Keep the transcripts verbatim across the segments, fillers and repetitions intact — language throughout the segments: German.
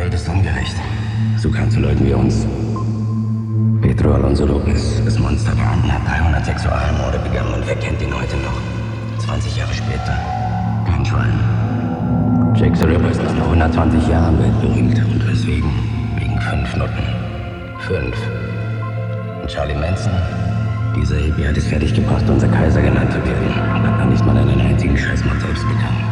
Welt ist ungerecht. So kam zu Leuten wie uns. Pedro Alonso Lopez, das Monster der Anden, hat dreihundert Sexualmorde begangen und wer kennt ihn heute noch? zwanzig Jahre später. Kein Schwein. Jack the Ripper ist nach hundertzwanzig Jahren weltberühmt. Und weswegen? Wegen fünf Nutten. Fünf. Und Charlie Manson? Dieser Hippie hat es fertiggebracht, unser Kaiser genannt zu werden. Und hat dann nicht mal einen einzigen Scheißmord selbst begangen.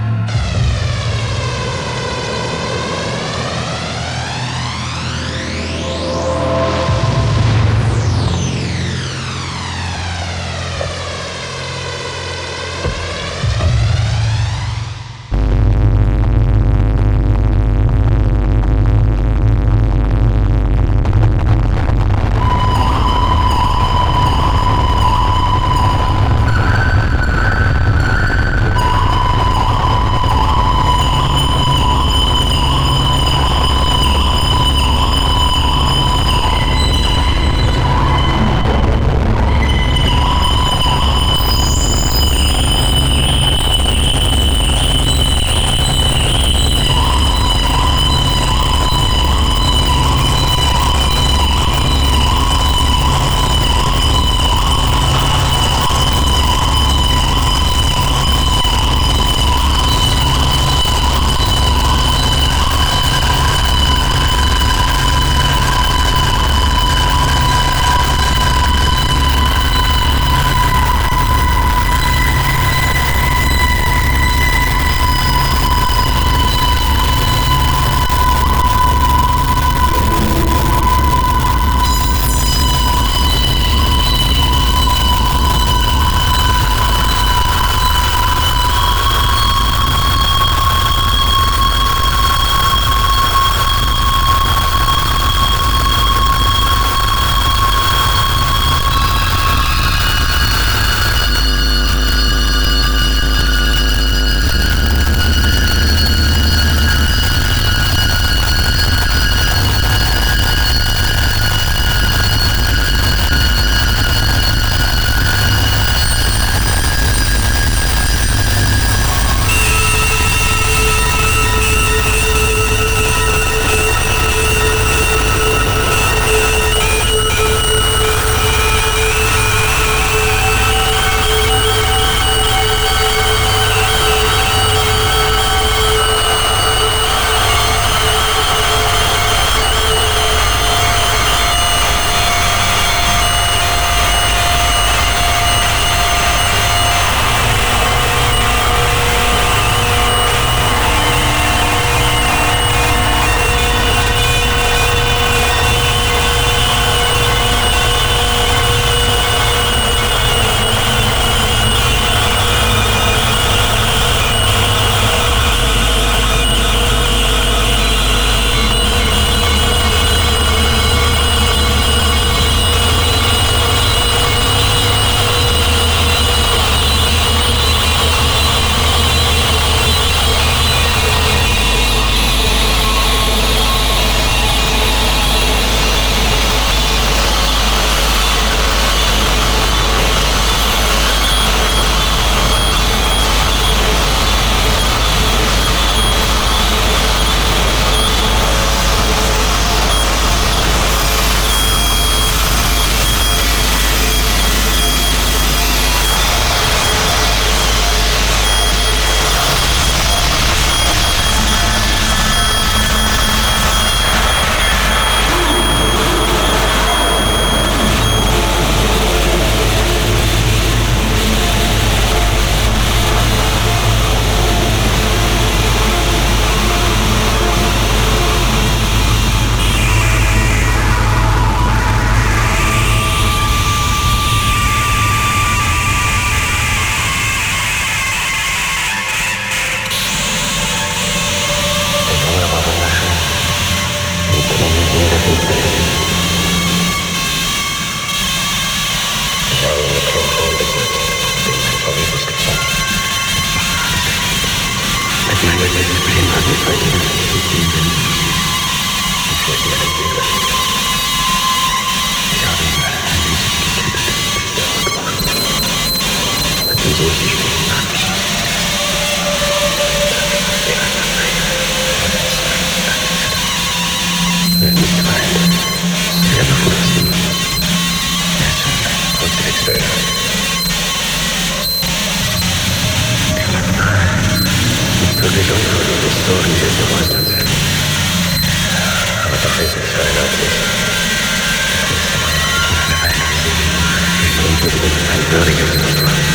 sich uns vor die historische Gewalt hat. Aber tatsächlich verändert sich. Das ist nicht mehr eine Besiegen. Ich bin für ein würdiges Opfer.